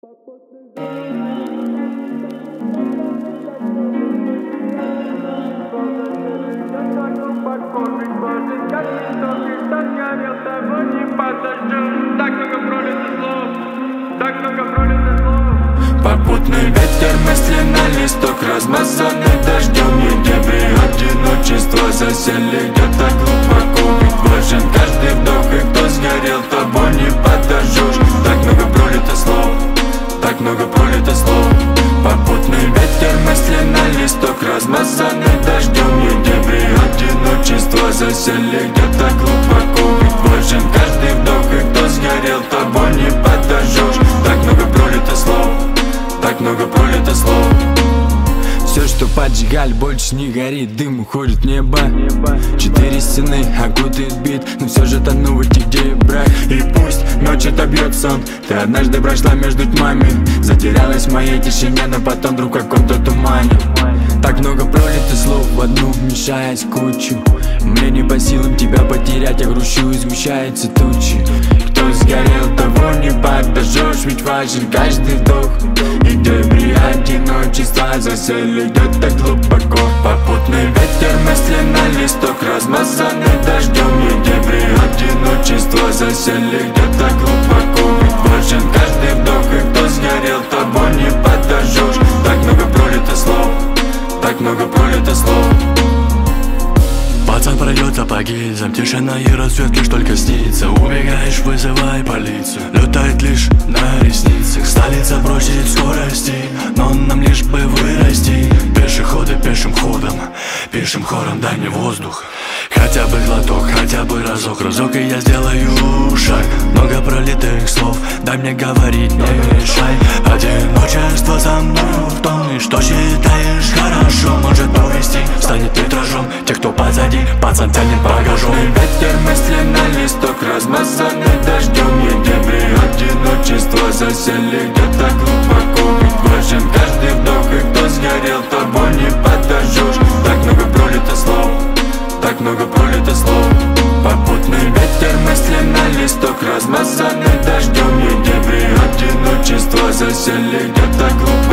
Попутный ветер, мысли на листок, размазанный дождем. И дебри одиночества засели где-то глубоко. Ведь важен каждый вдох, и кто сгорел, того не подожжешь. Так много пролито слов, так много пролито слов. Попутный ветер, мысли на листок, размазанный дождем. И дебри одиночества засели где-то глубоко. Ведь важен каждый вдох, и кто сгорел, того не подожжешь. Так много пролито слов, так много пролито слов. Все, что поджигали, больше не горит. Дым уходит в небо. 4 стены окутает бит, но все же тону в этих, где брак. И пусть ночь отобьет сон, ты однажды прошла между тьмами, затерялась в моей тишине, но потом вдруг в каком-то тумане. Так много пролито слов в одну, вмешаясь в кучу. Мне не по силам тебя потерять, я грущу, и сгущаются тучи. Кто сгорел, того не подожжешь, ведь важен каждый вдох. И дебри одиночества засели где-то глубоко. Попутный ветер, мысли на листок, размазанный дождем. И дебри одиночества засели где-то глубоко. Ведь важен каждый вдох, и кто сгорел, того не подожжешь. Так много пролито слов, так много пролито слов. Пацан пройдет сапоги, тишина и рассвет лишь только снится. Убегаешь, вызывай полицию, летает лишь на ресницах. Столица бросит скорости, но нам лишь бы вырасти. Пешеходы пешим ходом, пешим хором дай мне воздух. Хотя бы глоток, хотя бы разок, и я сделаю шаг. Много пролитых слов, дай мне говорить, не мешай. Одиночество со мной в том, и что считаешь хорошо, может повести, станет витражом. Те, кто позади, пацан тянет багажом. Попутный ветер, мысли на листок, размазанный дождем. И дебри одиночества засели где-то глубоко. Ведь важен каждый вдох, и кто сгорел, того не подожжешь. Так много пролито слов, так много пролито слов. Попутный ветер, мысли на листок, размазанный дождем. И дебри одиночества засели где-то глубоко.